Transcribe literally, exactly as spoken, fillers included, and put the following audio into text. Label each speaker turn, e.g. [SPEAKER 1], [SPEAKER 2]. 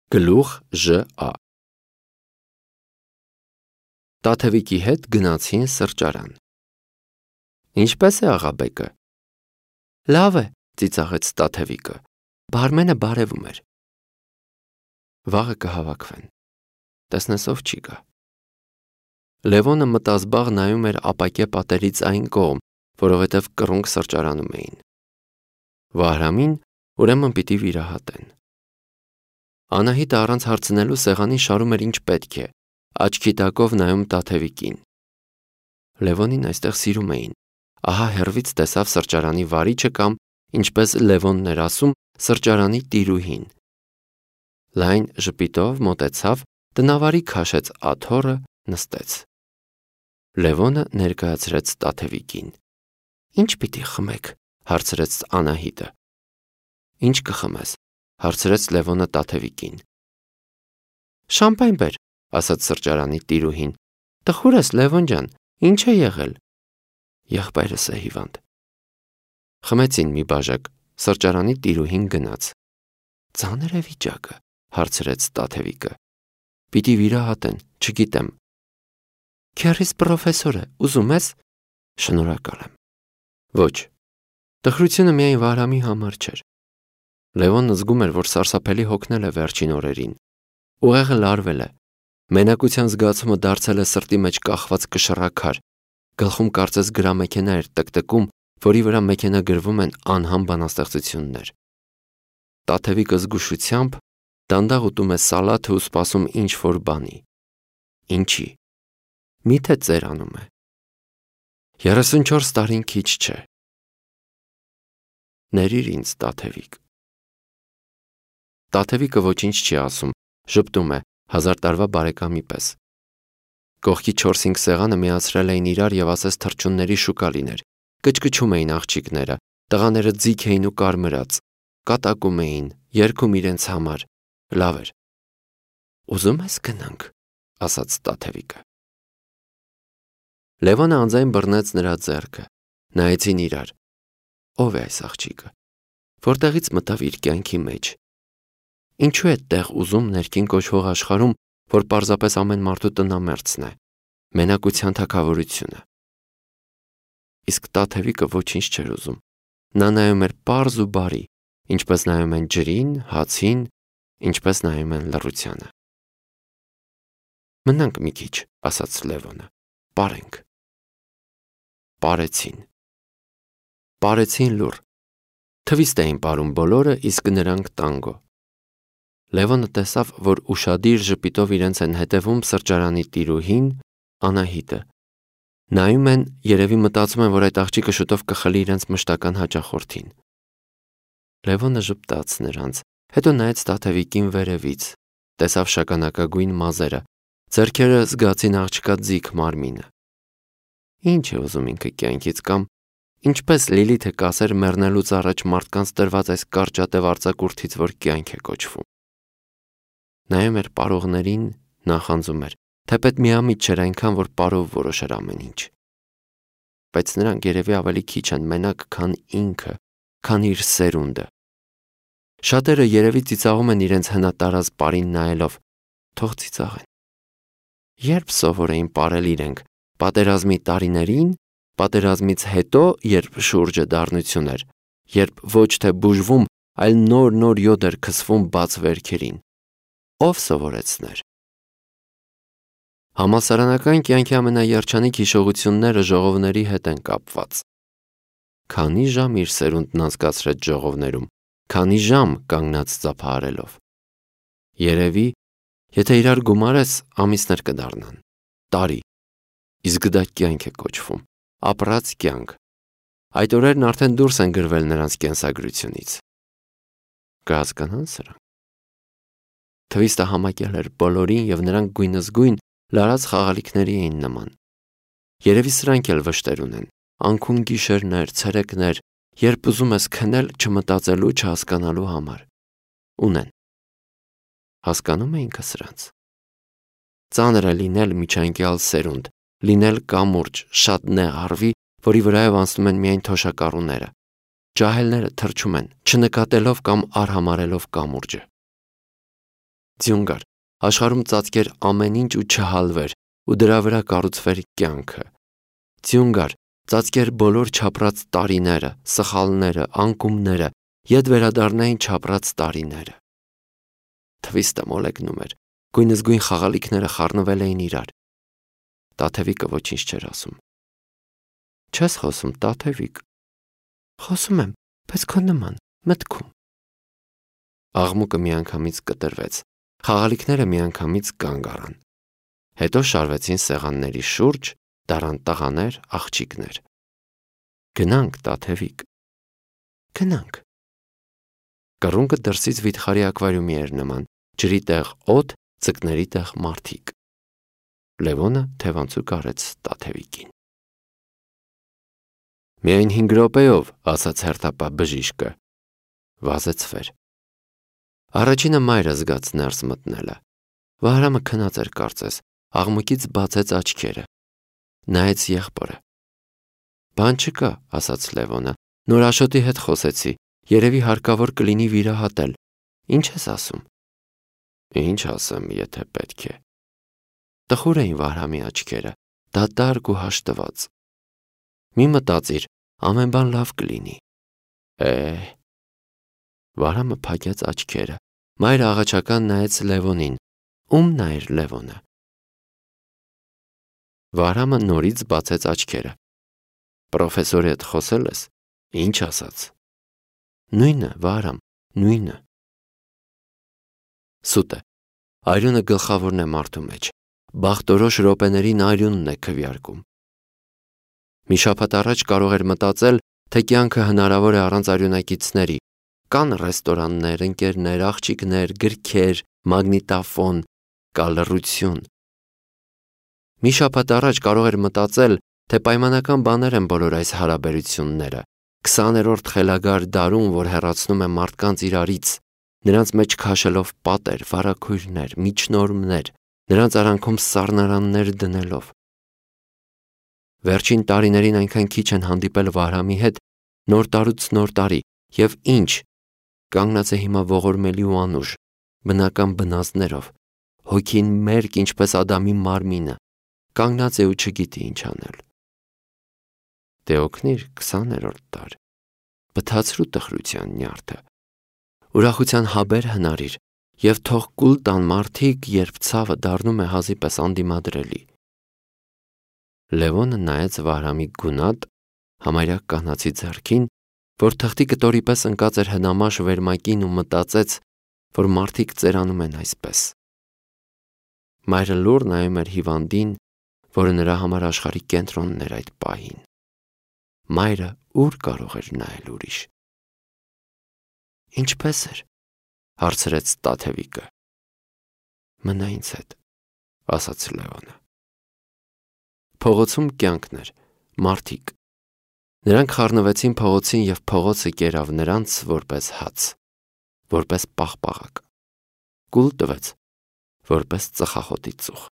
[SPEAKER 1] Գլուխ Ժ Ա Տաթևիկի հետ գնացին սրճարան։ Ինչպե՞ս է աղաբեկը։ Լավ է, ծիծաղեց Տաթևիկը։ Բարմենը բարևում էր։ Վաղը կհավաքվեն։ Տեսնես ով չի գա։ Լևոնը մտազբաղ նայում էր ապակե պատերից այն կողմ, որովհետև կռունկ սրճարանում էին։ Վահրամին ուրեմն պիտի վիրահատեն։ Անահիտը առանց հարցնելու սեղանին շարում էր ինչ պետք է, աչքի տակով նայում Տաթևիկին։ Լևոնին այստեղ սիրում էին, ահա հեռվից տեսավ սրճարանի վարիչը կամ, ինչպես Լևոնն էր ասում, սրճարանի տիրուհին։ Լայն ժպիտով մոտեցավ, տնավարի քաշեց աթոռը, նստեց։ Լևոնը ներկայացրեց Տաթևիկին։ Ինչ պիտի խմեք, հարցրեց Անահիտը։ Ինչ կխմես, հարցրեց Լևոնը Տաթևիկին։ Շամպայն բեր, ասաց սրճարանի տիրուհին։ Տխուր ես, Լևոն ջան, ինչ է եղել։ Եղբայրս է հիվանդ։ Խմեցին մի բաժակ, սրճարանի տիրուհին գնաց։ Ծանր է վիճակը, հարցրեց Տաթևիկը։ Պիտի վիրահատեն, չգիտեմ։ Քեռիս պրոֆեսոր է, ուզում ես։ Շնորհակալ եմ։ Ոչ։ Տխրությունը միայն Վահրամի համար չէր։ Լևոնն զգում էր, որ սարսափելի հոգնել է վերջին օրերին։ Ուղեղը լարվել է։ Մենակության զգացումը դարձել է սրտի մեջ կախված կշռաքար։ Գլխում կարծես գրամեքենա էր տկտկում, որի վրա մեքենագրվում են անհամ բանաստեղծություններ։ Տաթևիկը զգուշությամբ դանդաղ ուտում է սալաթը ու սպասում ինչ-որ բանի։ Ինչի։ Միթե ծերանում է։ երեսունչորս տարին քիչ չէ։ Ներիր ինձ, Տաթևիկ։ Տաթևիկը ոչինչ չի ասում, ժպտում է, հազար տարվա բարեկամի պես։ Կողքի չորս-հինգ սեղանը միացրել էին իրար և ասես թռչունների շուկա լիներ։ Կչկչում էին աղջիկները, տղաները ձիգ էին ու կարմրած, կատակում էին, երգում իրենց համար։ Լավ էր։ Ուզում ես գնանք, ասաց Տաթևիկը։ Լևոնը անձայն բռնեց նրա ձեռքը։ Նայեցին իրար։ Ով է այս աղջիկը։ Որտեղից մտավ իր կյանքի մեջ։ Ինչու է տեղ ուզում ներքին կոչվող աշխարհում, որ պարզապես ամեն մարդու տնամերձն է, մենակության թագավորությունը։ Իսկ Տաթևիկը ոչինչ չէր ուզում։ Նա նայում էր պարզ ու բարի, ինչպես նայում են ջրին, հացին, ինչպես նայում են լռությանը։ Մնանք մի քիչ, ասաց Լևոնը։ Պարենք։ Պարեցին։ Պարեցին լուռ։ Թվիստ էին պարում բոլորը, իսկ նրանք տանգո։ Լևոնը տեսավ, որ ուշադիր ժպիտով իրենց են հետևում սրճարանի տիրուհին, Անահիտը։ Նայում են, երևի մտածում են, որ այդ աղջիկը շուտով կխլի իրենց մշտական հաճախորդին։ Լևոնը ժպտաց նրանց, հետո նայեց Տաթևիկին վերևից, տեսավ շագանակագույն մազերը, ձեռքերը զգացին աղջկա ձիգ մարմինը։ Ինչ է ուզում ինքը կյանքից կամ ինչպես Լիլիթը կասեր մեռնելուց առաջ մարդկանց տրված այս կարճատև արձակուրդից, որ կյանք է կոչվում։ Նայում էր պարողներին, նախանձում էր, թեպետ միամիտ չէր այնքան, որ պարով որոշեր ամեն ինչ։ Բայց նրանք երևի ավելի քիչ են մենակ, քան ինքը, քան իր սերունդը։ Շատերը երևի ծիծաղում են իրենց հնատարած պարին նայելով, թող ծիծաղեն։ Երբ սովորեին պարել իրենք, պատերազմի տարիներին, պատերազմից հետո, երբ շուրջը դառնություն էր, երբ ոչ թե բուժվում, այլ նոր-նոր յոդ էր քսվում բաց վերքերին։ Ով սովորեցներ։ Համալսարանական կյանքի ամենաերջանիկ հիշողությունները ժողովների հետ են կապված։ Քանի ժամ իր սերունդն անցկացրեց ժողովներում, քանի ժամ կանգնած ծափահարելով։ Երևի, եթե իրար գումարես, ամիսներ կդառնան, տարի, իսկ դա կյանք է կոչվում, ապրած կյանք։ Այդ օրերն արդեն դուրս են գրվել նրանց կենսագրությունից։ Կհասկանան սրանք։ Թվիստը համակել էր բոլորին և նրանք գույնզգույն լարած խաղալիքների էին նման։ Երևի սրանք էլ վշտեր ունեն, անքուն գիշերներ, ցերեկներ, երբ ուզում ես քնել չմտածելու, չհասկանալու համար։ Ունեն։ Հասկանում է ինքը սրանց։ Ծանր է լինել միջանկյալ սերունդ, լինել կամուրջ, շատ նեղ արվի, որի վրայով անցնում են միայն թոշակառուները։ Ջահելները թռչում են, չնկատելով կամ արհամարելով կամուրջը։ Ձյուն գար, աշխարհում ծածկեր ամեն ինչ ու չհալվեր, ու դրա վրա կառուցվեր կյանքը։ Ձյուն գար, ծածկեր բոլոր չապրած տարիները, սխալները, անկումները, ետ վերադառնային չապրած տարիները։ Թվիստը մոլեգնում էր, գույնզգույն խաղալիքները խառնվել էին իրար։ Տաթևիկը ոչինչ չէր ասում։ Չես խոսում, Տաթևիկ։ Խոսում եմ, բայց քո նման, մտքում։ Աղմուկը միանգամից կտրվեց, խաղալիքները միանգամից կանգ առան։ Հետո շարվեցին սեղանների շուրջ, դարան տղաներ, աղջիկներ։ Գնանք, Տաթևիկ։ Գնանք։ Կռունկը դրսից վիթխարի ակվարիումի էր նման, ջրի տեղ օդ, ձկների տեղ մարդիկ։ Լևոնը թևանցուկ արեց Տաթևիկին։ Միայն հինգ րոպեով, ասաց հերթապահ բժիշկը։ Վազեցվեր։ Առաջինը մայրը զգաց ներս մտնելը։ Վահրամը քնած էր կարծես, աղմուկից բացեց աչքերը։ Նայեց եղբորը։ Բան չկա, ասաց Լևոնը, նոր Աշոտի հետ խոսեցի, երևի հարկավոր կլինի վիրահատել։ Ինչ ես ասում։ Ինչ ասեմ, եթե պետք է։ Տխուր էին Վահրամի աչքերը, դատարկ ու հաշտված։ Մի մտածիր, ամեն բան լավ կլինի։ Է։ Վահրամը փակեց աչքերը։ Մայրը աղաչական նայեց Լևոնին։ Ում նայր Լևոնը։ Վահրամը նորից բացեց աչքերը։ Պրոֆեսորի հետ խոսել ես։ Ինչ ասաց։ Նույնը, Վահրամ, նույնը։ Սուտ է։ Արյունը գլխավորն է մարդու մեջ։ Բախտորոշ րոպեներին արյունն է քվեարկում։ Մի շաբաթ առաջ կարող էր մտածել, թե կյանքը հնարավոր է առանց արյունակիցների։ Կան ռեստորաններ, ընկերներ, աղջիկներ, գրքեր, մագնիտոֆոն, կա լռություն։ Մի շաբաթ առաջ կարող էր մտածել, թե պայմանական բաներ են բոլոր այս հարաբերությունները, քսաներորդ խելագար դարում, որ հեռացնում է մարդկանց իրարից, նրանց մեջ քաշելով պատեր, վարագույրներ, միջնորմներ, նրանց արանքում սառնարաններ դնելով։ Վերջին տարիներին այնքան քիչ են հանդիպել Վահրամի հետ, նոր տարուց նոր տարի, և ինչ, կանգնած է հիմա ողորմելի ու անուշ, բնական բնազդներով, հոգին մերկ ինչպես Ադամի մարմինը, կանգնած է ու չգիտի ինչ անել։ Դե օգնիր քսաներորդ դար, բթացրու տխրության նյարդը, ուրախության հաբեր հնարիր և թող կուլ տան մարդիկ, երբ ցավը դառնում է հազի պես անդիմադրելի։ Լևոնը նայեց Վահրամի գունատ, համարյա կանացի ձեռքին, որ թղթի կտորի պես ընկած էր հնամաշ վերմակին ու մտածեց, որ մարդիկ ծերանում են այսպես։ Մայրը լուռ նայում էր հիվանդին, որը նրա համար աշխարհի կենտրոնն էր այդ պահին։ Մայրը ուր կարող էր նայել ուրիշ։ Ինչպե՞ս էր, հարցրեց Տաթևիկը։ Մնա ինձ հետ, ասաց Լևոնը։ Փողոցում կյանքն էր, մարդիկ։ Նրանք խառնվեցին փողոցին և փողոցը կերավ նրանց որպես հաց, որպես պաղպաղակ, կուլ տվեց, որպես ծխախոտի ծուխ։